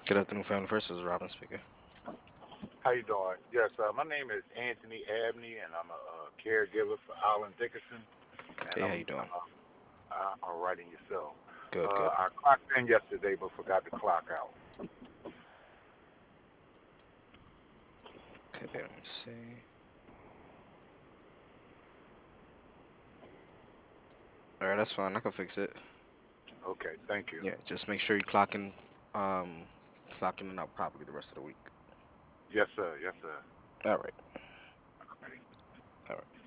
Good afternoon, family. First is Robin speaking. How you doing? Yes, my name is Anthony Abney, and I'm a caregiver for Alan Dickerson, and Hey, how you doing? I'm writing yourself. Good, good. I clocked in yesterday, but forgot to clock out. Okay, let me see. All right, that's fine. I can fix it. Okay, thank you. Yeah, just make sure you um, clock in and out properly the rest of the week. Yes, sir. Yes, sir. All right, Alrighty. all right.